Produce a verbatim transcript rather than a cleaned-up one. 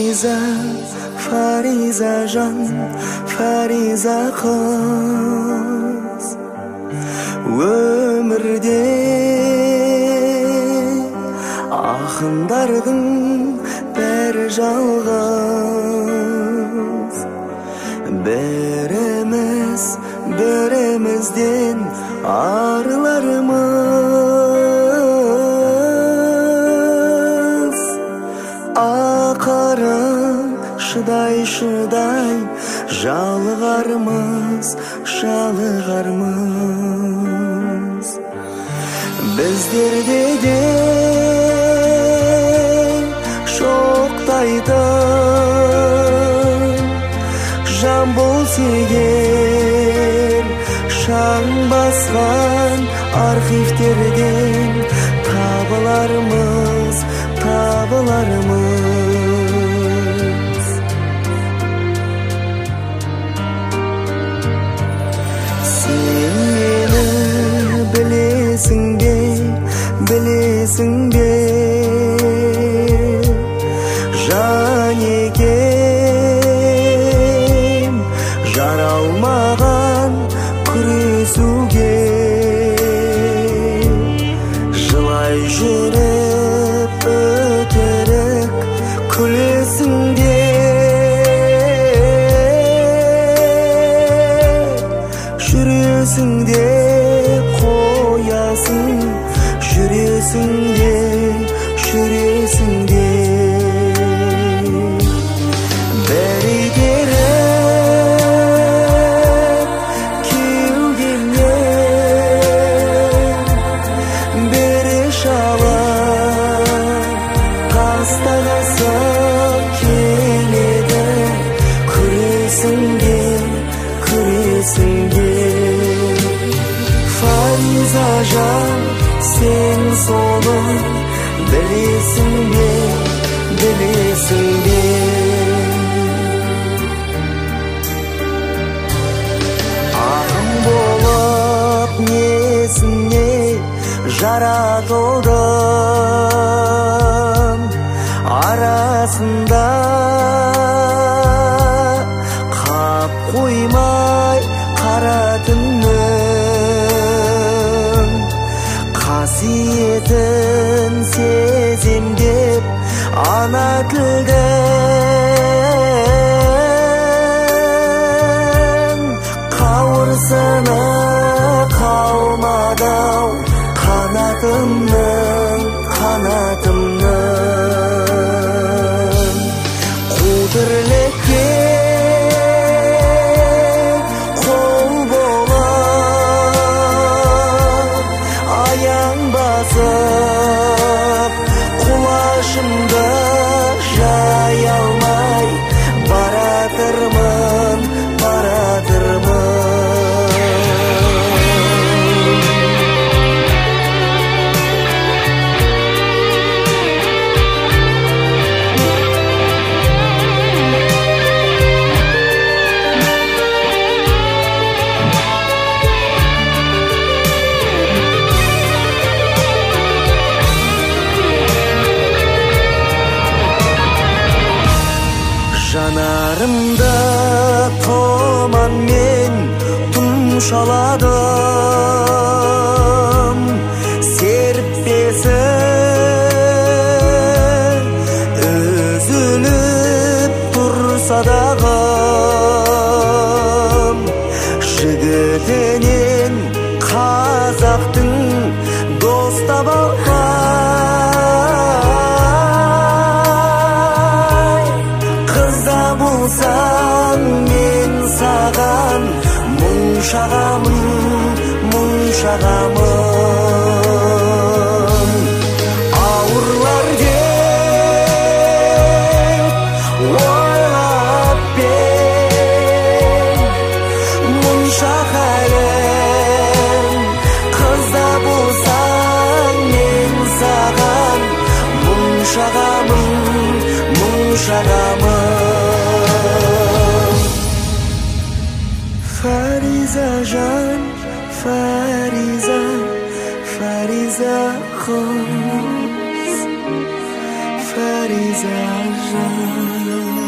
Фариза, Фариза жан, Фариза қыз. Өмірде ақындардың бәрі жалғыз. Біріміз бірімізден арылармыз. Ақыры шыдай шыдай жалығармыз, жалығармыз. Біздерде де шоқтайтын жан болса егер, шаң басқан архивтерден табылармыз, табылармыз. Сен мені білесің бе, білесің бе, жан екем жаралмаған күресуге. Жылай жүріп өтірік күлесің де, жүресің де қоясың, жүресің де, жүресің де. Фариза жан, сен соны білесің бе, білесің бе. Ақын болып несіне жаратылдым, арасында қап қоймай қара түннің қасиетін сезем деп ана тілдің қауырсыны қалмады-ау қанатымның, қанатымның. Қу тірлікке қол болып аяң басып құлашымды жай алмай баратырмын, баратырмын. Жанарымды тұманмен тұмшаладым, серіппесі үзіліп тұрса дағы. Жігітінен қазақтың дос таба мен саған мұң шағамын, мұң шағамын. Ауырлар деп ойлап бен мұнша хәлім, қызда болсаң мен саған мұң шағамын, мұң шағамын. Фариза жан, Фариза, Фариза қыз. فارزة جان